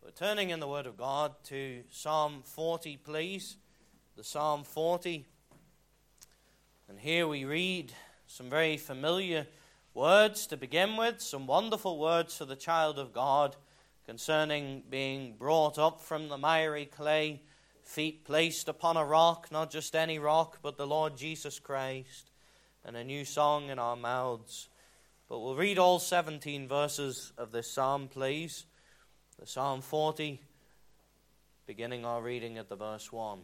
We're turning in the Word of God to Psalm 40, please. The Psalm 40. And here we read some very familiar words to begin with, some wonderful words for the child of God concerning being brought up from the miry clay, feet placed upon a rock, not just any rock, but the Lord Jesus Christ, and a new song in our mouths. But we'll read all 17 verses of this psalm, please. The Psalm 40, beginning our reading at the verse 1.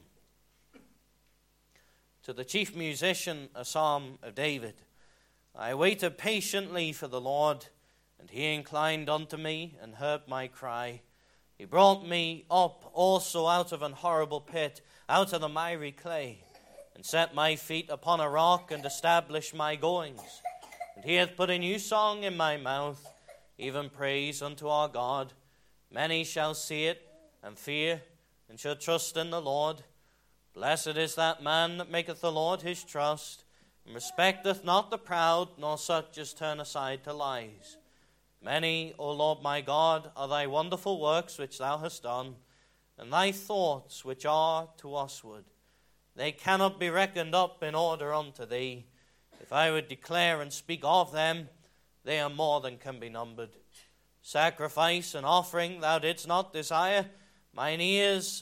To the chief musician, a psalm of David. I waited patiently for the Lord, and he inclined unto me and heard my cry. He brought me up also out of an horrible pit, out of the miry clay, and set my feet upon a rock, and established my goings. And he hath put a new song in my mouth, even praise unto our God. Many shall see it, and fear, and shall trust in the Lord. Blessed is that man that maketh the Lord his trust, and respecteth not the proud, nor such as turn aside to lies. Many, O Lord my God, are thy wonderful works which thou hast done, and thy thoughts which are to usward. They cannot be reckoned up in order unto thee. If I would declare and speak of them, they are more than can be numbered. Sacrifice and offering thou didst not desire, mine ears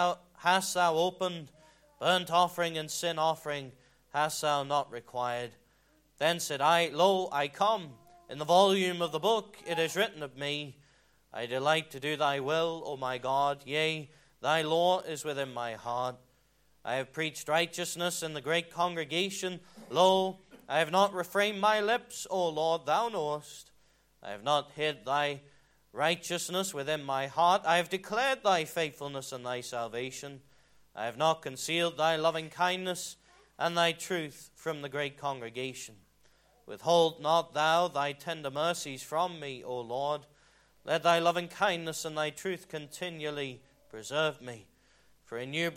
hast thou opened. Burnt offering and sin offering hast thou not required. Then said I, Lo, I come. In the volume of the book it is written of me, I delight to do thy will, O my God. Yea, thy law is within my heart. I have preached righteousness in the great congregation. Lo, I have not refrained my lips, O Lord, thou knowest. I have not hid thy righteousness within my heart. I have declared thy faithfulness and thy salvation. I have not concealed thy loving kindness and thy truth from the great congregation. Withhold not thou thy tender mercies from me, O Lord. Let thy loving kindness and thy truth continually preserve me. For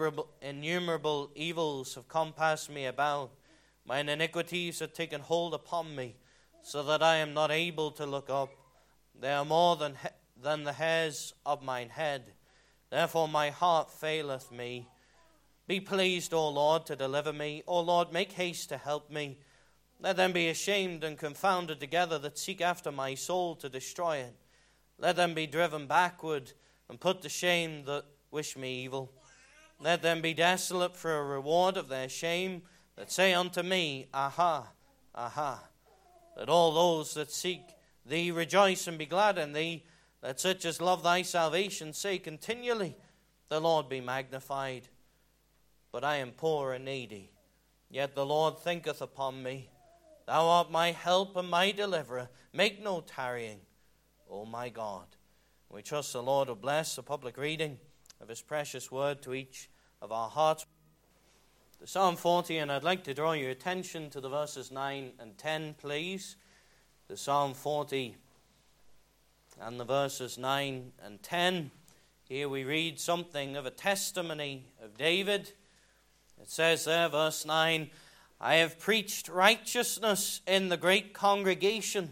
innumerable evils have compassed me about. Mine iniquities have taken hold upon me, so that I am not able to look up. They are more than the hairs of mine head. Therefore my heart faileth me. Be pleased, O Lord, to deliver me. O Lord, make haste to help me. Let them be ashamed and confounded together that seek after my soul to destroy it. Let them be driven backward and put to shame that wish me evil. Let them be desolate for a reward of their shame, that say unto me, Aha, aha. Let all those that seek thee rejoice and be glad in thee. Let such as love thy salvation say continually, The Lord be magnified. But I am poor and needy, yet the Lord thinketh upon me. Thou art my help and my deliverer. Make no tarrying, O my God. We trust the Lord will bless the public reading of his precious word to each of our hearts. The Psalm 40, and I'd like to draw your attention to the verses 9 and 10, please. The Psalm 40 and the verses 9 and 10. Here we read something of a testimony of David. It says there, verse 9, I have preached righteousness in the great congregation.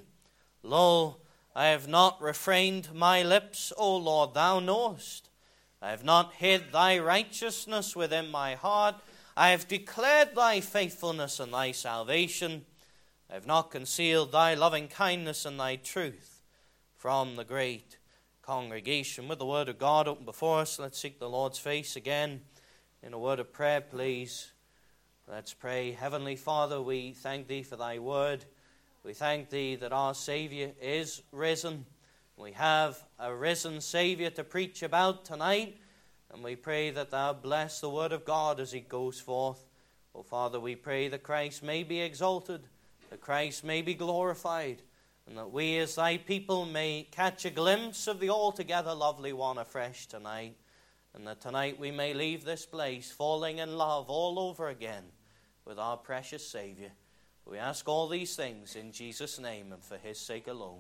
Lo, I have not refrained my lips, O Lord, thou knowest. I have not hid thy righteousness within my heart. I have declared thy faithfulness and thy salvation. I have not concealed thy loving kindness and thy truth from the great congregation. With the word of God open before us, let's seek the Lord's face again in a word of prayer, please. Let's pray. Heavenly Father, we thank thee for thy word. We thank thee that our Savior is risen. We have a risen Savior to preach about tonight. And we pray that thou bless the word of God as it goes forth. Oh, Father, we pray that Christ may be exalted, that Christ may be glorified, and that we as thy people may catch a glimpse of the altogether lovely one afresh tonight. And that tonight we may leave this place falling in love all over again with our precious Savior. We ask all these things in Jesus' name and for his sake alone.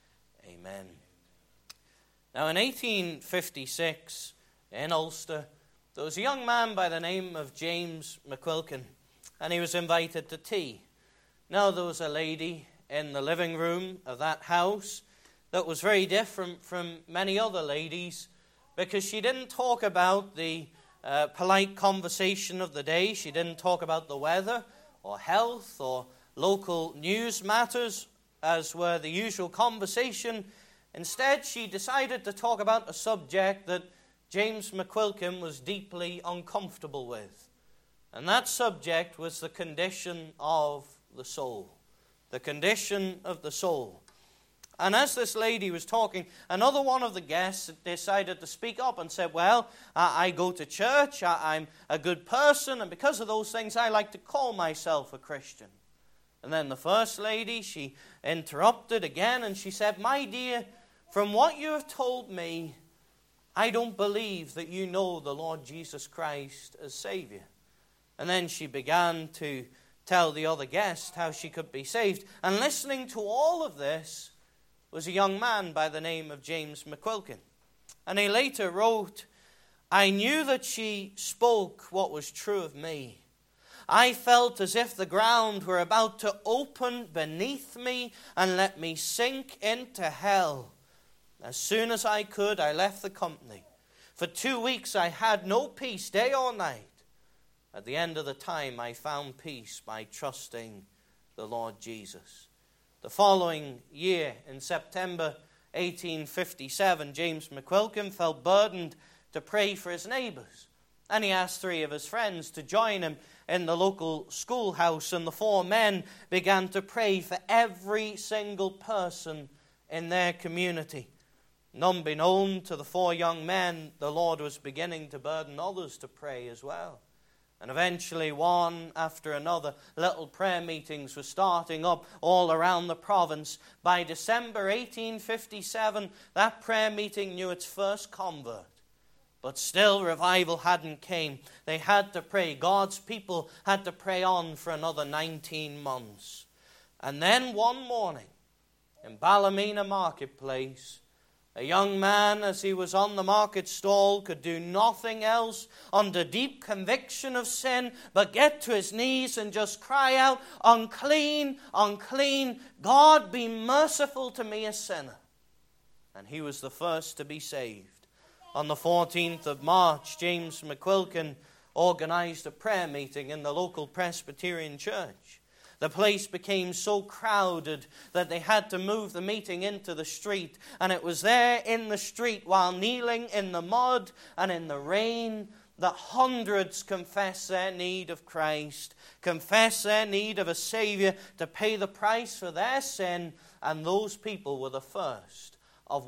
Amen. Now in 1856, in Ulster, there was a young man by the name of James McQuilkin, and he was invited to tea. Now there was a lady in the living room of that house that was very different from many other ladies because she didn't talk about the polite conversation of the day. She didn't talk about the weather or health or local news matters, as were the usual conversation. Instead, she decided to talk about a subject that James McQuilkin was deeply uncomfortable with. And that subject was the condition of the soul. The condition of the soul. And as this lady was talking, another one of the guests decided to speak up and said, well, I go to church, I'm a good person, and because of those things, I like to call myself a Christian. And then the first lady, she interrupted again, and she said, my dear, from what you have told me, I don't believe that you know the Lord Jesus Christ as Savior. And then she began to tell the other guest how she could be saved. And listening to all of this was a young man by the name of James McQuilkin. And he later wrote, I knew that she spoke what was true of me. I felt as if the ground were about to open beneath me and let me sink into hell. As soon as I could, I left the company. For 2 weeks I had no peace, day or night. At the end of the time, I found peace by trusting the Lord Jesus. The following year, in September 1857, James McQuilkin felt burdened to pray for his neighbors. And he asked 3 of his friends to join him in the local schoolhouse. And the 4 men began to pray for every single person in their community. Unbeknown to the 4 young men, the Lord was beginning to burden others to pray as well. And eventually, one after another, little prayer meetings were starting up all around the province. By December 1857, that prayer meeting knew its first convert. But still, revival hadn't came. They had to pray. God's people had to pray on for another 19 months. And then one morning, in Ballymena Marketplace, a young man, as he was on the market stall, could do nothing else under deep conviction of sin but get to his knees and just cry out, unclean, unclean, God be merciful to me, a sinner. And he was the first to be saved. On the 14th of March, James McQuilkin organized a prayer meeting in the local Presbyterian church. The place became so crowded that they had to move the meeting into the street. And it was there in the street, while kneeling in the mud and in the rain, that hundreds confessed their need of Christ, confessed their need of a Savior to pay the price for their sin. And those people were the first of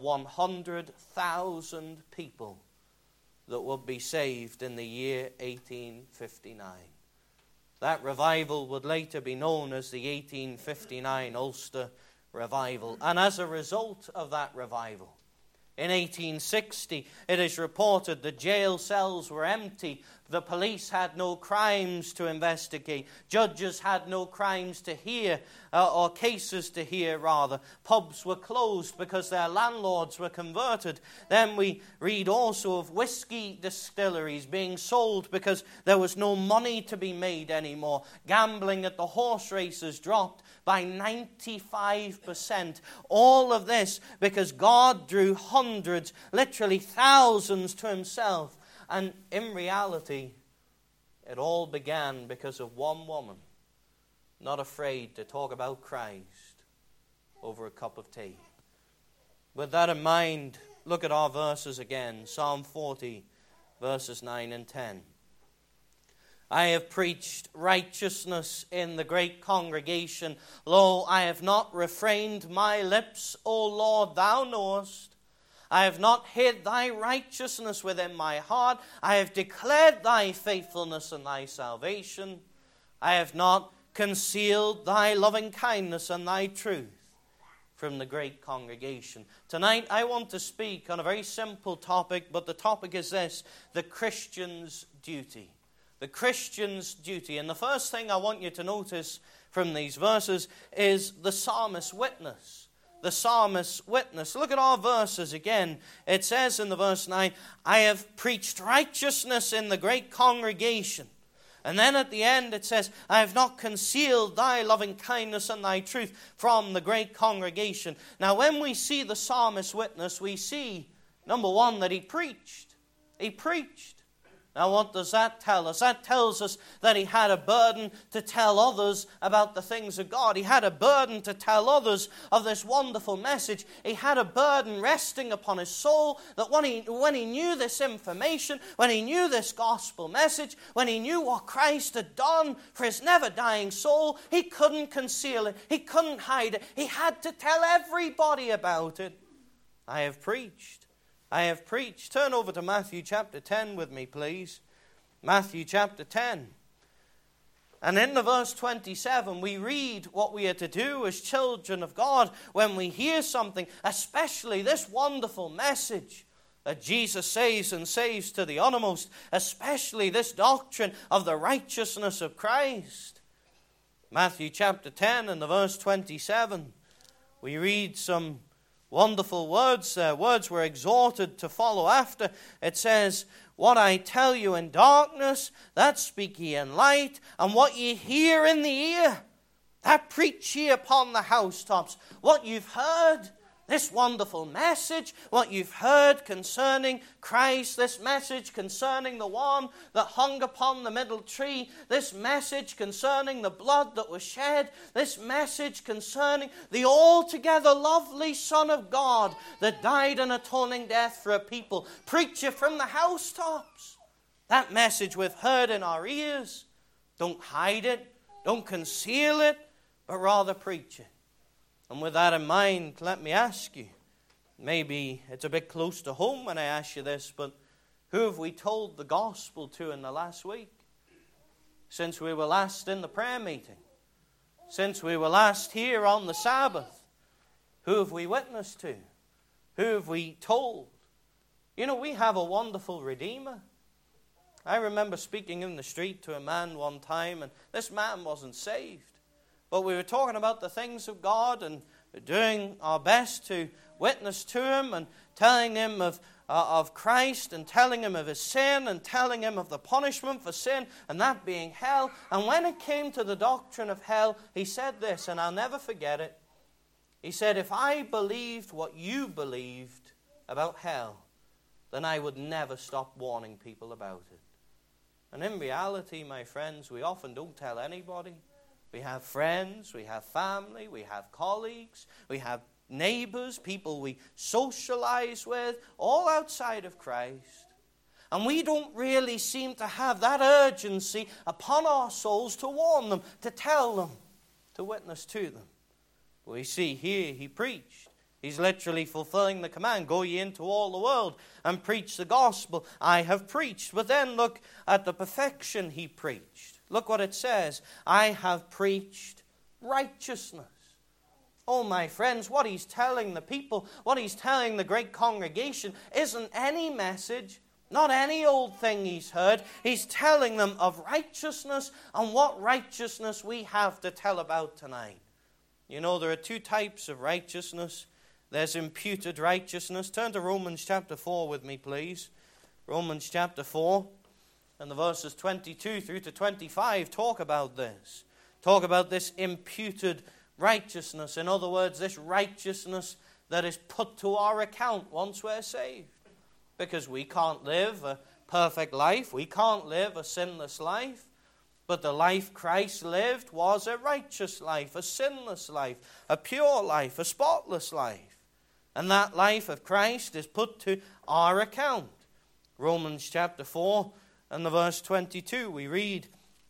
100,000 people that would be saved in the year 1859. That revival would later be known as the 1859 Ulster Revival. And as a result of that revival, in 1860, it is reported the jail cells were empty. The police had no crimes to investigate. Judges had no crimes to hear, or cases to hear, rather. Pubs were closed because their landlords were converted. Then we read also of whiskey distilleries being sold because there was no money to be made anymore. Gambling at the horse races dropped by 95%. All of this because God drew hundreds, literally thousands, to himself. And in reality, it all began because of one woman, not afraid to talk about Christ over a cup of tea. With that in mind, look at our verses again. Psalm 40, verses 9 and 10. I have preached righteousness in the great congregation. Lo, I have not refrained my lips, O Lord, thou knowest. I have not hid thy righteousness within my heart. I have declared thy faithfulness and thy salvation. I have not concealed thy loving kindness and thy truth from the great congregation. Tonight I want to speak on a very simple topic, but the topic is this: the Christian's duty. The Christian's duty. And the first thing I want you to notice from these verses is the psalmist's witness. The psalmist's witness. Look at our verses again. It says in the verse 9, I have preached righteousness in the great congregation. And then at the end it says, I have not concealed thy loving kindness and thy truth from the great congregation. Now when we see the psalmist's witness, we see Number one, that he preached. He preached. Now what does that tell us? That tells us that he had a burden to tell others about the things of God. He had a burden to tell others of this wonderful message. He had a burden resting upon his soul that when he knew this information, when he knew this gospel message, when he knew what Christ had done for his never-dying soul, he couldn't conceal it. He couldn't hide it. He had to tell everybody about it. I have preached. I have preached. Turn over to Matthew chapter 10 with me, please. Matthew chapter 10. And in the verse 27, we read what we are to do as children of God when we hear something, especially this wonderful message that Jesus saves and saves to the uttermost, especially this doctrine of the righteousness of Christ. Matthew chapter 10 and the verse 27, we read some wonderful words there. Words we're exhorted to follow after. It says, what I tell you in darkness, that speak ye in light, and what ye hear in the ear, that preach ye upon the housetops. What you've heard, this wonderful message, what you've heard concerning Christ, this message concerning the one that hung upon the middle tree, this message concerning the blood that was shed, this message concerning the altogether lovely Son of God that died an atoning death for a people. Preach it from the housetops. That message we've heard in our ears. Don't hide it, don't conceal it, but rather preach it. And with that in mind, let me ask you, maybe it's a bit close to home when I ask you this, but who have we told the gospel to in the last week? Since we were last in the prayer meeting? Since we were last here on the Sabbath? Who have we witnessed to? Who have we told? You know, we have a wonderful Redeemer. I remember speaking in the street to a man one time, and this man wasn't saved. But we were talking about the things of God and doing our best to witness to him and telling him of Christ and telling him of his sin and telling him of the punishment for sin and that being hell. And when it came to the doctrine of hell, he said this, and I'll never forget it. He said, if I believed what you believed about hell, then I would never stop warning people about it. And in reality, my friends, we often don't tell anybody. We have friends, we have family, we have colleagues, we have neighbors, people we socialize with, all outside of Christ. And we don't really seem to have that urgency upon our souls to warn them, to tell them, to witness to them. We see here he preached. He's literally fulfilling the command, go ye into all the world and preach the gospel. I have preached. But then look at the perfection he preached. Look what it says. I have preached righteousness. Oh, my friends, what he's telling the people, what he's telling the great congregation isn't any message, not any old thing he's heard. He's telling them of righteousness and what righteousness we have to tell about tonight. You know, there are two types of righteousness. There's imputed righteousness. Turn to Romans chapter 4 with me, please. Romans chapter 4. And the verses 22 through to 25 talk about this. Talk about this imputed righteousness. In other words, this righteousness that is put to our account once we're saved. Because we can't live a perfect life. We can't live a sinless life. But the life Christ lived was a righteous life, a sinless life, a pure life, a spotless life. And that life of Christ is put to our account. Romans chapter 4 and the verse 22 we read,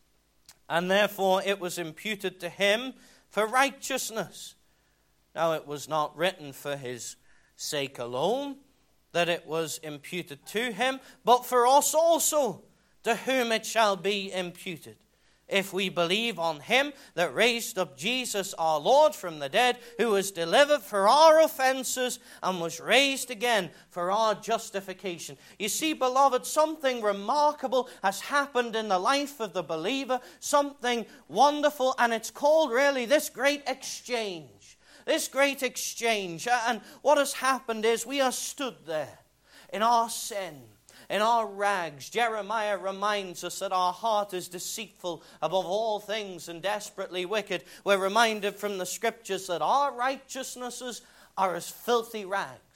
and therefore it was imputed to him for righteousness. Now it was not written for his sake alone that it was imputed to him, but for us also, to whom it shall be imputed. If we believe on him that raised up Jesus our Lord from the dead, who was delivered for our offenses and was raised again for our justification. You see, beloved, something remarkable has happened in the life of the believer, something wonderful, and it's called really this great exchange. This great exchange. And what has happened is we are stood there in our sin, in our rags. Jeremiah reminds us that our heart is deceitful above all things and desperately wicked. We're reminded from the scriptures that our righteousnesses are as filthy rags.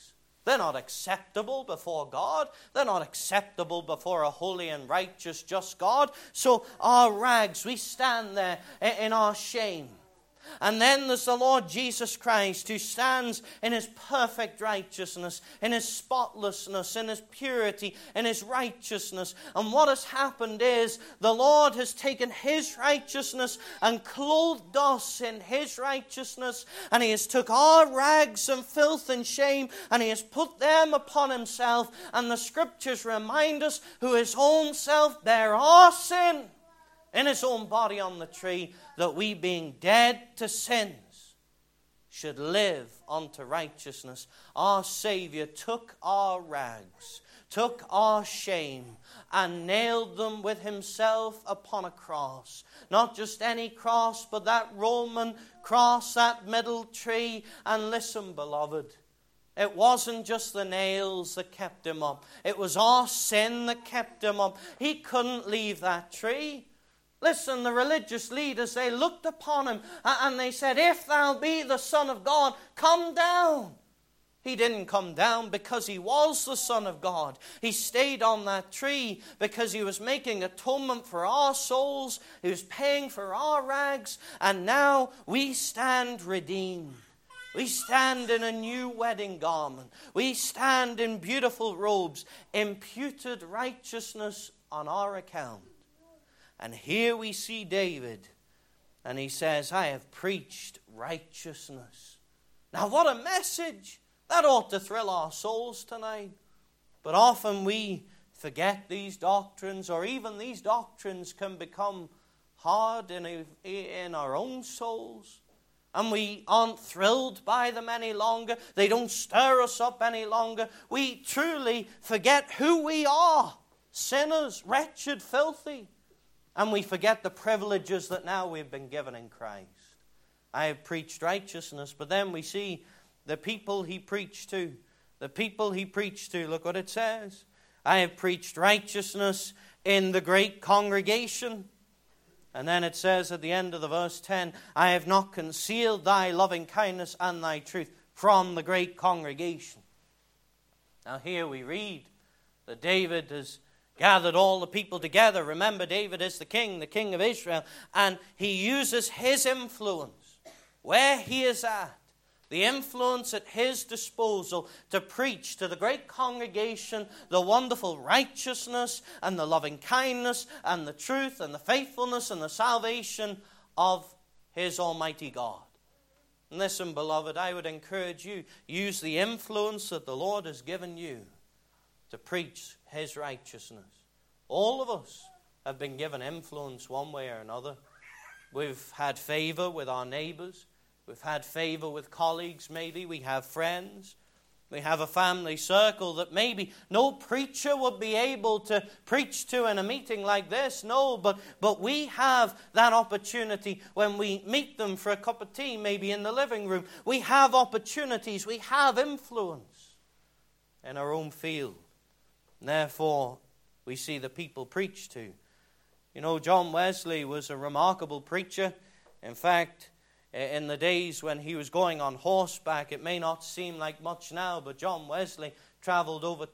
They're not acceptable before God. They're not acceptable before a holy and righteous, just God. So our rags, we stand there in our shame. And then there's the Lord Jesus Christ, who stands in his perfect righteousness, in his spotlessness, in his purity, in his righteousness. And what has happened is the Lord has taken his righteousness and clothed us in his righteousness. And he has took our rags and filth and shame, and he has put them upon himself. And the scriptures remind us, who his own self bare our sin in his own body on the tree, that we, being dead to sins, should live unto righteousness. Our Savior took our rags, took our shame, and nailed them with himself upon a cross. Not just any cross, but that Roman cross, that middle tree. And listen, beloved, it wasn't just the nails that kept him up. It was our sin that kept him up. He couldn't leave that tree. Listen, the religious leaders, they looked upon him and they said, if thou be the Son of God, come down. He didn't come down because he was the Son of God. He stayed on that tree because he was making atonement for our souls. He was paying for our rags. And now we stand redeemed. We stand in a new wedding garment. We stand in beautiful robes, imputed righteousness on our account. And here we see David, and he says, I have preached righteousness. Now what a message! That ought to thrill our souls tonight. But often we forget these doctrines, or even these doctrines can become hard in our own souls. And we aren't thrilled by them any longer. They don't stir us up any longer. We truly forget who we are. Sinners, wretched, filthy. And we forget the privileges that now we've been given in Christ. I have preached righteousness, but then we see the people he preached to. The people he preached to, look what it says. I have preached righteousness in the great congregation. And then it says at the end of the verse 10, I have not concealed thy loving kindness and thy truth from the great congregation. Now here we read that David has gathered all the people together. Remember, David is the king of Israel, and he uses his influence where he is at, the influence at his disposal, to preach to the great congregation the wonderful righteousness and the loving kindness and the truth and the faithfulness and the salvation of his Almighty God. And listen, beloved, I would encourage you, use the influence that the Lord has given you to preach his righteousness. All of us have been given influence one way or another. We've had favor with our neighbors. We've had favor with colleagues, maybe. We have friends. We have a family circle that maybe no preacher would be able to preach to in a meeting like this. No, but we have that opportunity when we meet them for a cup of tea, maybe in the living room. We have opportunities. We have influence in our own field. And therefore, we see the people preached to. You know, John Wesley was a remarkable preacher. In fact, in the days when he was going on horseback, it may not seem like much now, but John Wesley traveled over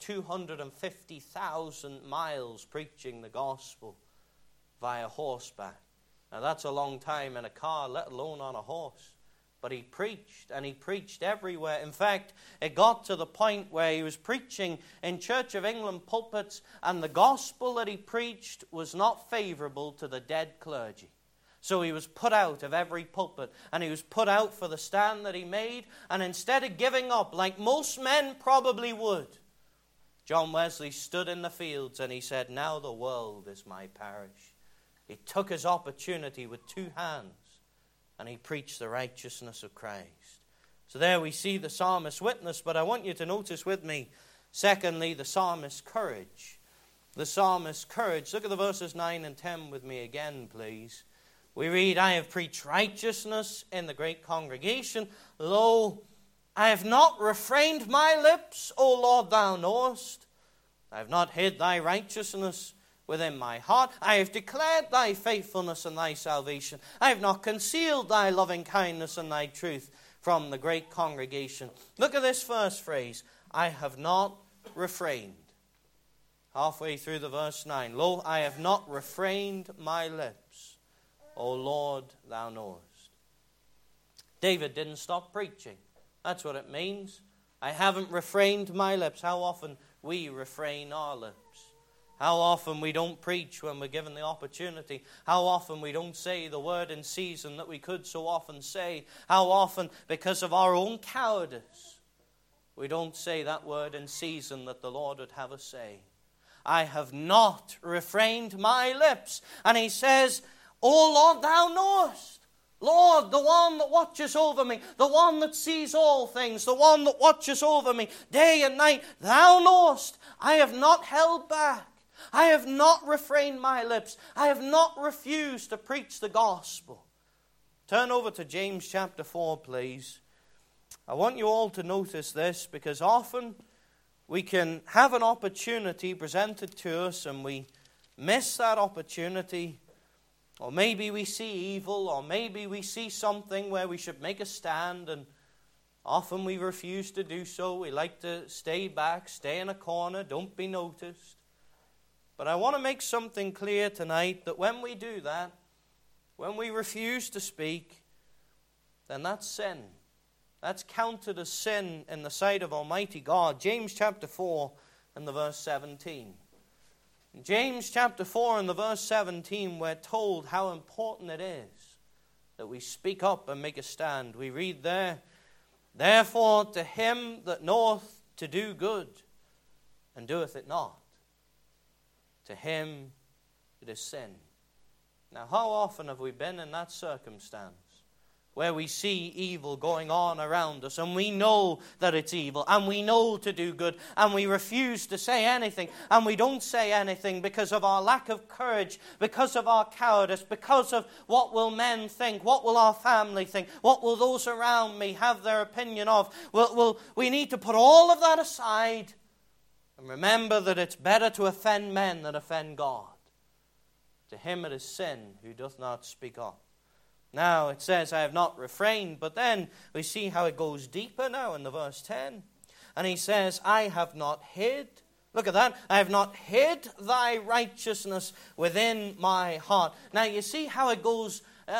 250,000 miles preaching the gospel via horseback. Now that's a long time in a car, let alone on a horse. But he preached, and he preached everywhere. In fact, it got to the point where he was preaching in Church of England pulpits, and the gospel that he preached was not favorable to the dead clergy. So he was put out of every pulpit, and he was put out for the stand that he made. And instead of giving up, like most men probably would, John Wesley stood in the fields and he said, now the world is my parish. He took his opportunity with two hands, and he preached the righteousness of Christ. So there we see the psalmist's witness, but I want you to notice with me, secondly, the psalmist's courage. The psalmist's courage. Look at the verses 9 and 10 with me again, please. We read, I have preached righteousness in the great congregation. Lo, I have not refrained my lips, O Lord, thou knowest. I have not hid thy righteousness within my heart. I have declared thy faithfulness and thy salvation. I have not concealed thy loving kindness and thy truth from the great congregation. Look at this first phrase. I have not refrained. Halfway through the verse 9. Lo, I have not refrained my lips. O Lord, thou knowest. David didn't stop preaching. That's what it means. I haven't refrained my lips. How often we refrain our lips. How often we don't preach when we're given the opportunity. How often we don't say the word in season that we could so often say. How often, because of our own cowardice, we don't say that word in season that the Lord would have us say. I have not refrained my lips. And he says, O Lord, thou knowest. Lord, the one that watches over me, the one that sees all things, the one that watches over me day and night, thou knowest. I have not held back. I have not refrained my lips. I have not refused to preach the gospel. Turn over to James chapter 4, please. I want you all to notice this, because often we can have an opportunity presented to us and we miss that opportunity. Or maybe we see evil, or maybe we see something where we should make a stand, and often we refuse to do so. We like to stay back, stay in a corner, don't be noticed. But I want to make something clear tonight, that when we do that, when we refuse to speak, then that's sin. That's counted as sin in the sight of Almighty God. James chapter 4 and the verse 17. In James chapter 4 and the verse 17, we're told how important it is that we speak up and make a stand. We read there, therefore to him that knoweth to do good, and doeth it not, to him it is sin. Now, how often have we been in that circumstance where we see evil going on around us, and we know that it's evil, and we know to do good, and we refuse to say anything, and we don't say anything because of our lack of courage, because of our cowardice, because of what will men think, what will our family think, what will those around me have their opinion of. We need to put all of that aside and remember that it's better to offend men than offend God. To him it is sin who doth not speak up. Now it says, I have not refrained, but then we see how it goes deeper now in the verse 10. And he says, I have not hid. Look at that. I have not hid thy righteousness within my heart. Now you see how it goes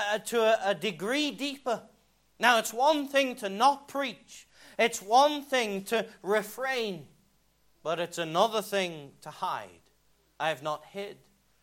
to a degree deeper. Now it's one thing to not preach. It's one thing to refrain. But it's another thing to hide. I have not hid.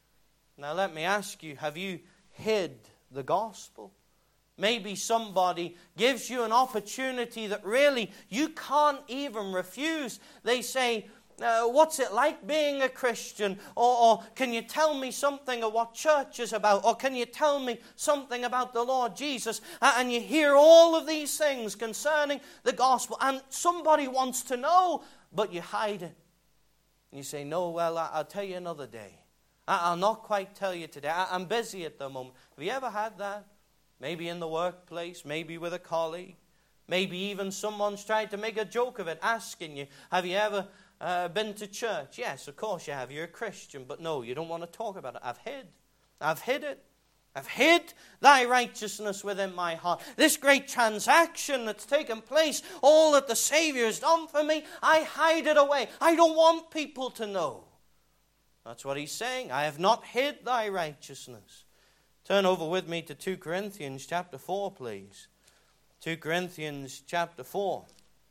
Now let me ask you, have you hid the gospel? Maybe somebody gives you an opportunity that really you can't even refuse. They say, what's it like being a Christian? Or can you tell me something of what church is about? Or can you tell me something about the Lord Jesus? And you hear all of these things concerning the gospel, and somebody wants to know, but you hide it. You say, no, well, I'll tell you another day. I'll not quite tell you today. I'm busy at the moment. Have you ever had that? Maybe in the workplace, maybe with a colleague. Maybe even someone's tried to make a joke of it, asking you, have you ever been to church? Yes, of course you have. You're a Christian. But no, you don't want to talk about it. I've hid it. I've hid thy righteousness within my heart. This great transaction that's taken place, all that the Savior has done for me, I hide it away. I don't want people to know. That's what he's saying. I have not hid thy righteousness. Turn over with me to 2 Corinthians chapter 4, please. 2 Corinthians chapter 4.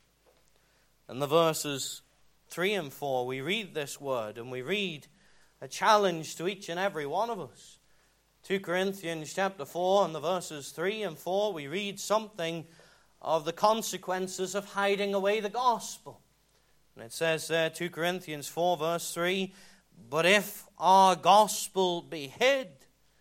And the verses 3 and 4, we read this word, and we read a challenge to each and every one of us. 2 Corinthians chapter 4 and the verses 3 and 4, we read something of the consequences of hiding away the gospel. And it says there, 2 Corinthians 4 verse 3, but if our gospel be hid,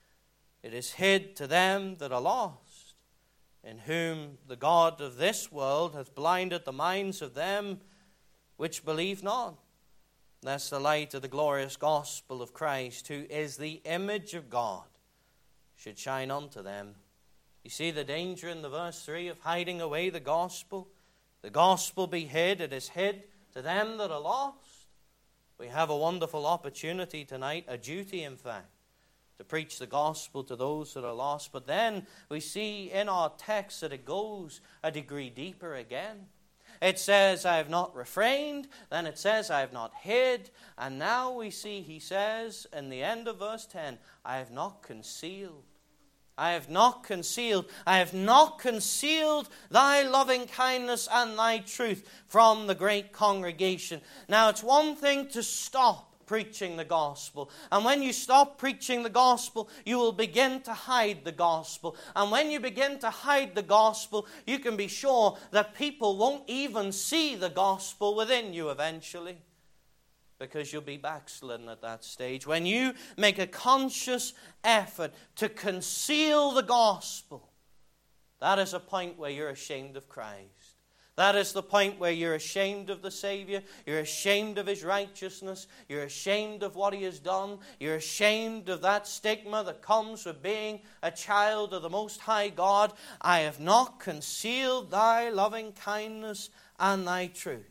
it is hid to them that are lost, in whom the God of this world hath blinded the minds of them which believe not, lest the light of the glorious gospel of Christ, who is the image of God, should shine unto them. You see the danger in the verse 3 of hiding away the gospel? The gospel be hid, it is hid to them that are lost. We have a wonderful opportunity tonight, a duty in fact, to preach the gospel to those that are lost. But then we see in our text that it goes a degree deeper again. it says, I have not refrained. Then it says, I have not hid. And now we see, he says, in the end of verse 10, I have not concealed. I have not concealed. I have not concealed thy loving kindness and thy truth from the great congregation. Now, it's one thing to stop preaching the gospel. And when you stop preaching the gospel, you will begin to hide the gospel. And when you begin to hide the gospel, you can be sure that people won't even see the gospel within you eventually, because you'll be backslidden at that stage. When you make a conscious effort to conceal the gospel, that is a point where you're ashamed of Christ. That is the point where you're ashamed of the Savior. You're ashamed of his righteousness. You're ashamed of what he has done. You're ashamed of that stigma that comes with being a child of the Most High God. I have not concealed thy loving kindness and thy truth.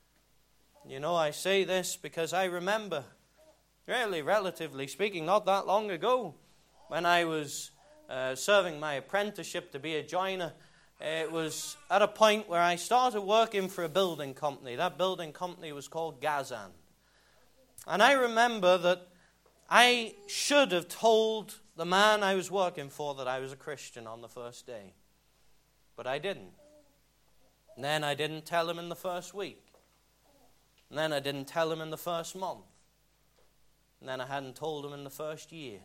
You know, I say this because I remember, really, relatively speaking, not that long ago, when I was serving my apprenticeship to be a joiner. It was at a point where I started working for a building company. That building company was called Gazan. And I remember that I should have told the man I was working for that I was a Christian on the first day. But I didn't. And then I didn't tell him in the first week. And then I didn't tell him in the first month. And then I hadn't told him in the first year.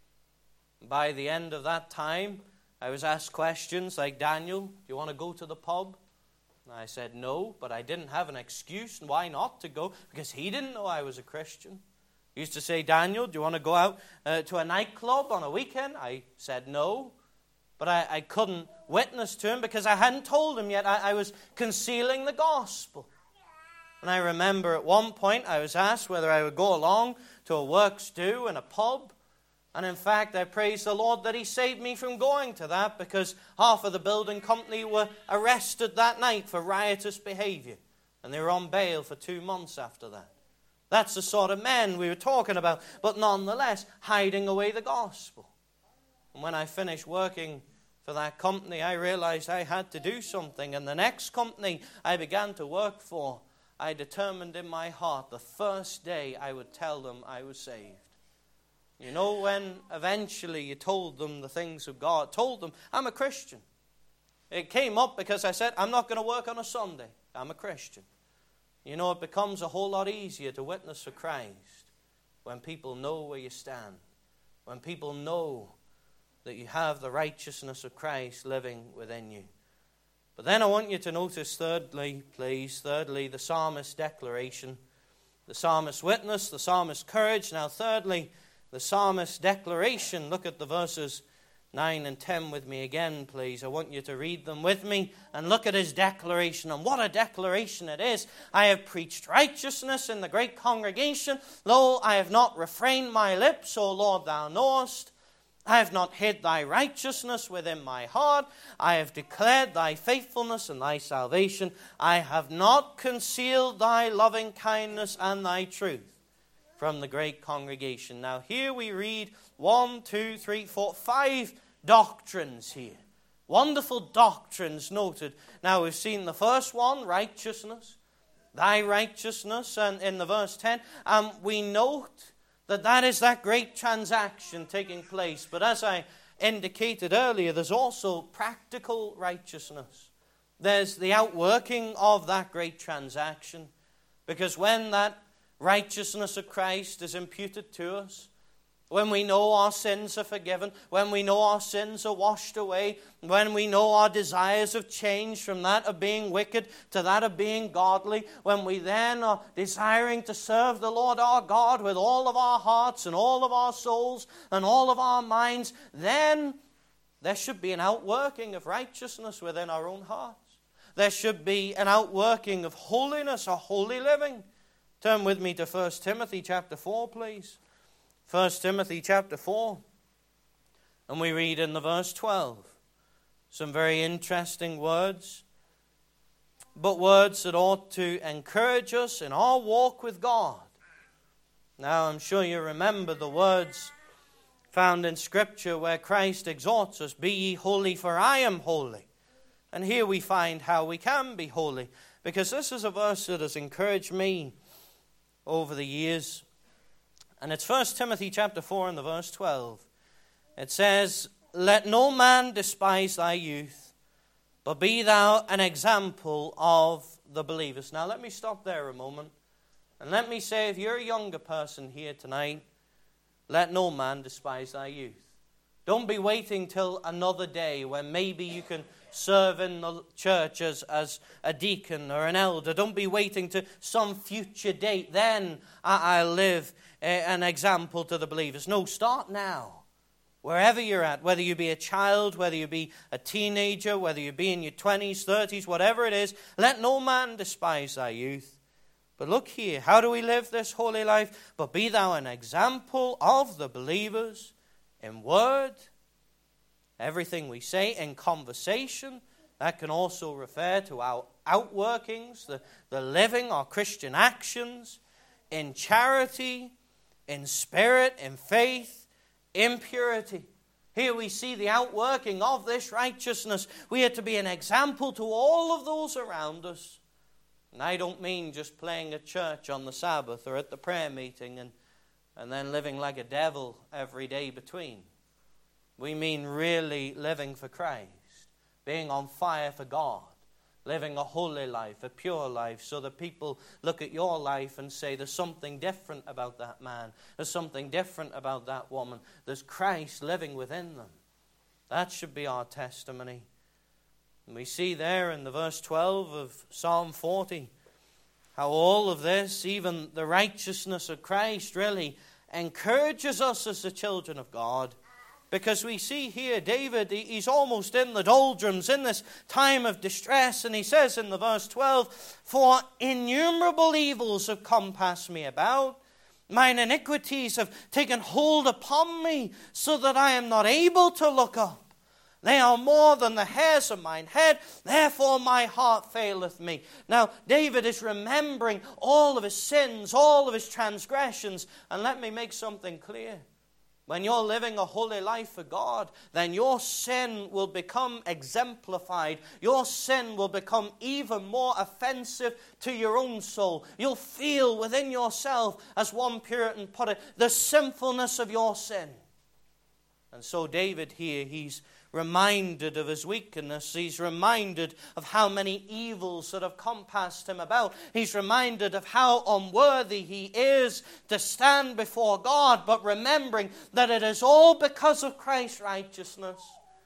And by the end of that time, I was asked questions like, Daniel, do you want to go to the pub? And I said no, but I didn't have an excuse why not to go, because he didn't know I was a Christian. He used to say, Daniel, do you want to go out to a nightclub on a weekend? I said no, but I couldn't witness to him because I hadn't told him yet. I was concealing the gospel. And I remember at one point I was asked whether I would go along to a works do in a pub. And in fact, I praise the Lord that he saved me from going to that, because half of the building company were arrested that night for riotous behavior. And they were on bail for 2 months after that. That's the sort of men we were talking about, but nonetheless, hiding away the gospel. And when I finished working for that company, I realized I had to do something. And the next company I began to work for, I determined in my heart the first day I would tell them I was saved. You know, when eventually you told them the things of God, told them, I'm a Christian. It came up because I said, I'm not going to work on a Sunday. I'm a Christian. You know, it becomes a whole lot easier to witness for Christ when people know where you stand. When people know that you have the righteousness of Christ living within you. But then I want you to notice thirdly, the psalmist's declaration. The psalmist's witness, the psalmist's courage. Now thirdly, the psalmist's declaration. Look at the verses 9 and 10 with me again, please. I want you to read them with me and look at his declaration. And what a declaration it is. I have preached righteousness in the great congregation. Lo, I have not refrained my lips, O Lord, thou knowest. I have not hid thy righteousness within my heart. I have declared thy faithfulness and thy salvation. I have not concealed thy loving kindness and thy truth from the great congregation. Now here we read 1, 2, 3, 4, 5 doctrines here. Wonderful doctrines noted. Now we've seen the first one, righteousness. Thy righteousness, and in the verse 10, we note that is that great transaction taking place. But as I indicated earlier, there's also practical righteousness. There's the outworking of that great transaction. Because when that righteousness of Christ is imputed to us, when we know our sins are forgiven, when we know our sins are washed away, when we know our desires have changed from that of being wicked to that of being godly, when we then are desiring to serve the Lord our God with all of our hearts and all of our souls and all of our minds, then there should be an outworking of righteousness within our own hearts. There should be an outworking of holiness or holy living. Turn with me to 1 Timothy chapter 4, please. 1 Timothy chapter 4. And we read in the verse 12 some very interesting words, but words that ought to encourage us in our walk with God. Now, I'm sure you remember the words found in Scripture where Christ exhorts us, be ye holy, for I am holy. And here we find how we can be holy. because this is a verse that has encouraged me over the years. And it's 1 Timothy chapter 4 and the verse 12. It says, "Let no man despise thy youth, but be thou an example of the believers." Now let me stop there a moment. And let me say, if you're a younger person here tonight, let no man despise thy youth. Don't be waiting till another day when maybe you can serve in the church as a deacon or an elder. Don't be waiting to some future date. Then I'll live an example to the believers. No, start now. Wherever you're at, whether you be a child, whether you be a teenager, whether you be in your 20s, 30s, whatever it is, let no man despise thy youth. But look here, how do we live this holy life? But be thou an example of the believers in word, everything we say, in conversation. That can also refer to our outworkings, the living, our Christian actions, in charity, in spirit, in faith, in purity. Here we see the outworking of this righteousness. We are to be an example to all of those around us. And I don't mean just playing at church on the Sabbath or at the prayer meeting and then living like a devil every day between. We mean really living for Christ, being on fire for God, living a holy life, a pure life, so that people look at your life and say, there's something different about that man, there's something different about that woman, there's Christ living within them. That should be our testimony. And we see there in the verse 12 of Psalm 40 how all of this, even the righteousness of Christ, really encourages us as the children of God. Because we see here David, he's almost in the doldrums, in this time of distress. And he says in the verse 12, "For innumerable evils have compassed me about. Mine iniquities have taken hold upon me, so that I am not able to look up. They are more than the hairs of mine head, therefore my heart faileth me." Now, David is remembering all of his sins, all of his transgressions. And let me make something clear. When you're living a holy life for God, then your sin will become exemplified. Your sin will become even more offensive to your own soul. You'll feel within yourself, as one Puritan put it, the sinfulness of your sin. And so David here, he's reminded of his weakness. He's reminded of how many evils that have compassed him about. He's reminded of how unworthy he is to stand before God, but remembering that it is all because of Christ's righteousness.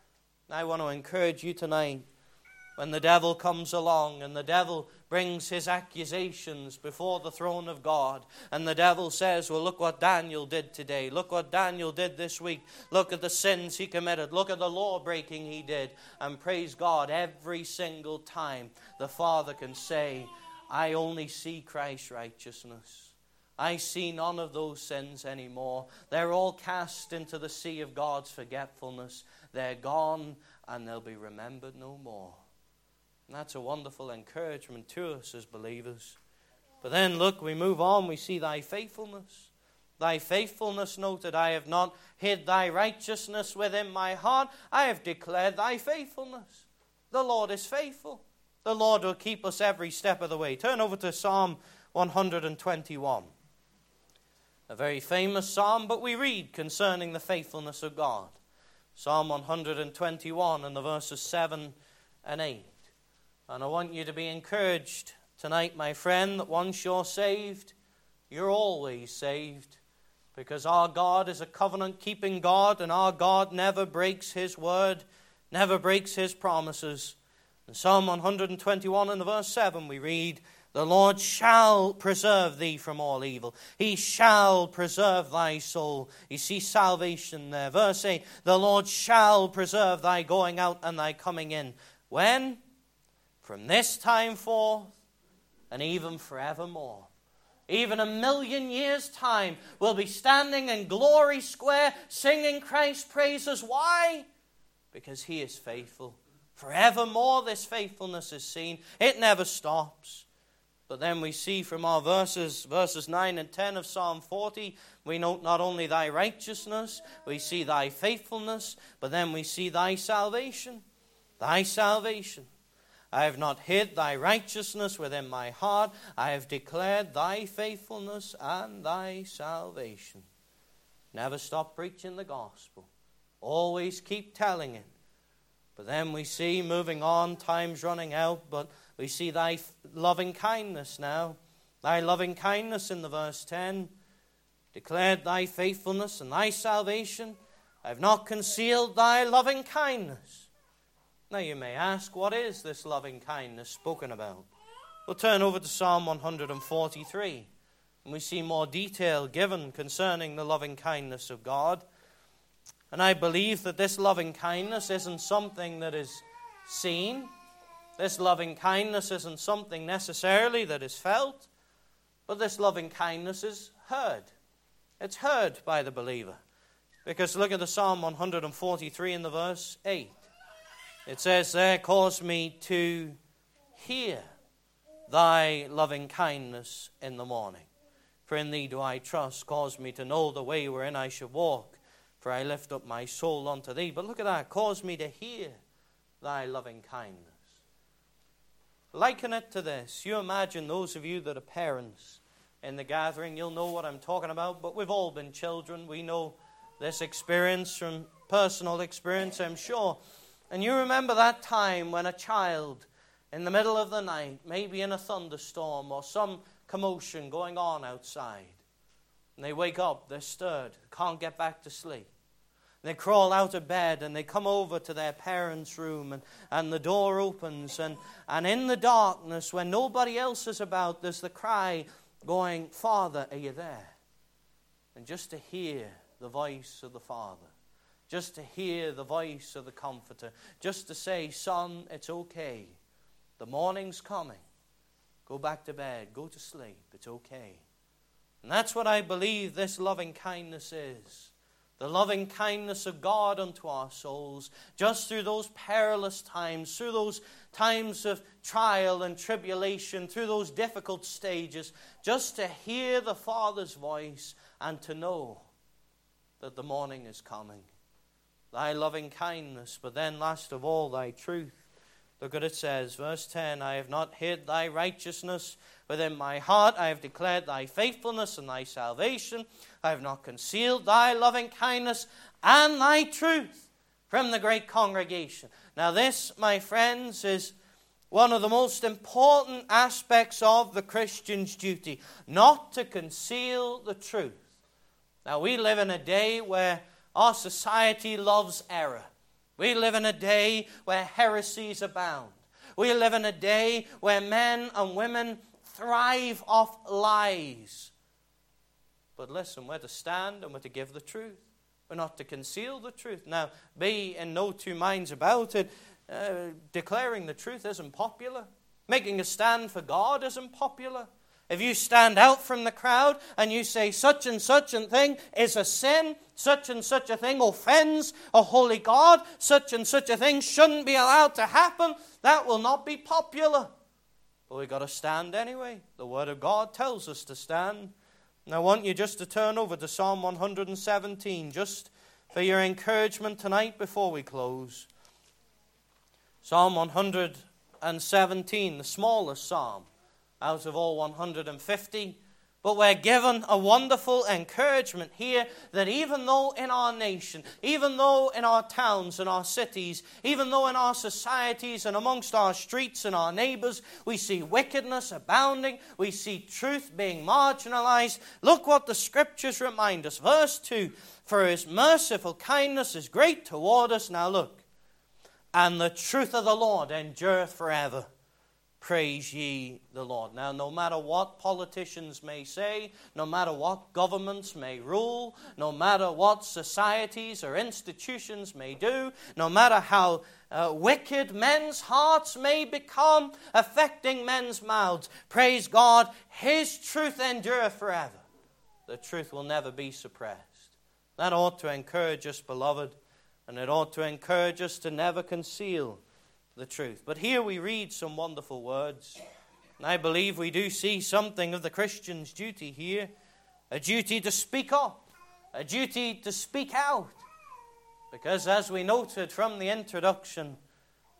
I want to encourage you tonight, when the devil comes along and the devil brings his accusations before the throne of God, and the devil says, well, look what Daniel did today. Look what Daniel did this week. Look at the sins he committed. Look at the law breaking he did. And praise God, every single time the Father can say, I only see Christ's righteousness. I see none of those sins anymore. They're all cast into the sea of God's forgetfulness. They're gone and they'll be remembered no more. And that's a wonderful encouragement to us as believers. But then look, we move on, we see thy faithfulness. Thy faithfulness noted, I have not hid thy righteousness within my heart. I have declared thy faithfulness. The Lord is faithful. The Lord will keep us every step of the way. Turn over to Psalm 121. A very famous psalm, but we read concerning the faithfulness of God. Psalm 121 and the verses 7 and 8. And I want you to be encouraged tonight, my friend, that once you're saved, you're always saved. Because our God is a covenant-keeping God, and our God never breaks his word, never breaks his promises. In Psalm 121 and the verse 7 we read, the Lord shall preserve thee from all evil. He shall preserve thy soul. You see salvation there. Verse 8, the Lord shall preserve thy going out and thy coming in. When? From this time forth and even forevermore. Even 1,000,000 years' time, we'll be standing in Glory Square singing Christ's praises. Why? Because he is faithful. Forevermore this faithfulness is seen. It never stops. But then we see from our verses 9 and 10 of Psalm 40, we note not only thy righteousness, we see thy faithfulness, but then we see thy salvation. Thy salvation. I have not hid thy righteousness within my heart. I have declared thy faithfulness and thy salvation. Never stop preaching the gospel. Always keep telling it. But then we see, moving on, time's running out, but we see thy loving kindness now. Thy loving kindness in the verse 10. Declared thy faithfulness and thy salvation. I have not concealed thy loving kindness. Now you may ask, what is this loving kindness spoken about? We'll turn over to Psalm 143, and we see more detail given concerning the loving kindness of God. And I believe that this loving kindness isn't something that is seen. This loving kindness isn't something necessarily that is felt, but this loving kindness is heard. It's heard by the believer. Because look at the Psalm 143 in the verse 8. It says there, cause me to hear thy loving kindness in the morning. For in thee do I trust. Cause me to know the way wherein I should walk. For I lift up my soul unto thee. But look at that. Cause me to hear thy loving kindness. Liken it to this. You imagine, those of you that are parents in the gathering, you'll know what I'm talking about. But we've all been children. We know this experience from personal experience, I'm sure. And you remember that time when a child in the middle of the night, maybe in a thunderstorm or some commotion going on outside, and they wake up, they're stirred, can't get back to sleep. They crawl out of bed and they come over to their parents' room, and the door opens, and in the darkness, when nobody else is about, there's the cry going, Father, are you there? And just to hear the voice of the Father, just to hear the voice of the Comforter, just to say, son, it's okay. The morning's coming. Go back to bed. Go to sleep. It's okay. And that's what I believe this loving kindness is. The loving kindness of God unto our souls, just through those perilous times, through those times of trial and tribulation, through those difficult stages, just to hear the Father's voice and to know that the morning is coming. Thy loving kindness, but then last of all, thy truth. Look what it says, verse 10, I have not hid thy righteousness within my heart. I have declared thy faithfulness and thy salvation. I have not concealed thy loving kindness and thy truth from the great congregation. Now this, my friends, is one of the most important aspects of the Christian's duty, not to conceal the truth. Now we live in a day where our society loves error. We live in a day where heresies abound. We live in a day where men and women thrive off lies. But listen, we're to stand and we're to give the truth. We're not to conceal the truth. Now, be in no two minds about it. Declaring the truth isn't popular. Making a stand for God isn't popular. If you stand out from the crowd and you say such and such a thing is a sin, such and such a thing offends a holy God, such and such a thing shouldn't be allowed to happen, that will not be popular. But we've got to stand anyway. The Word of God tells us to stand. And I want you just to turn over to Psalm 117, just for your encouragement tonight before we close. Psalm 117, the smallest psalm out of all 150. But we're given a wonderful encouragement here that even though in our nation, even though in our towns and our cities, even though in our societies and amongst our streets and our neighbors, we see wickedness abounding, we see truth being marginalized, look what the Scriptures remind us. Verse 2, for his merciful kindness is great toward us. Now look, and the truth of the Lord endureth forever. Praise ye the Lord. Now, no matter what politicians may say, no matter what governments may rule, no matter what societies or institutions may do, no matter how wicked men's hearts may become, affecting men's mouths, praise God, his truth endureth forever. The truth will never be suppressed. That ought to encourage us, beloved, and it ought to encourage us to never conceal the truth. But here we read some wonderful words. And I believe we do see something of the Christian's duty here. A duty to speak up. A duty to speak out. Because as we noted from the introduction,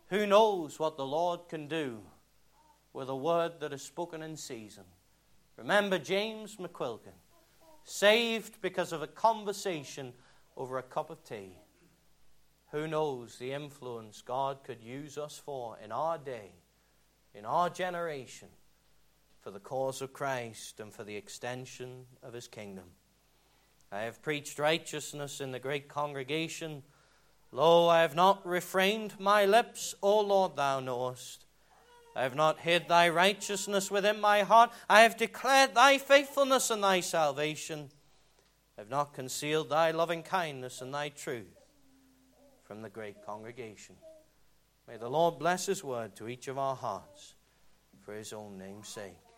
Who knows what the Lord can do with a word that is spoken in season? Remember James McQuilkin, saved because of a conversation over a cup of tea. Who knows the influence God could use us for in our day, in our generation, for the cause of Christ and for the extension of his kingdom. I have preached righteousness in the great congregation. Lo, I have not refrained my lips, O Lord, thou knowest. I have not hid thy righteousness within my heart. I have declared thy faithfulness and thy salvation. I have not concealed thy loving kindness and thy truth from the great congregation. May the Lord bless his word to each of our hearts for his own name's sake.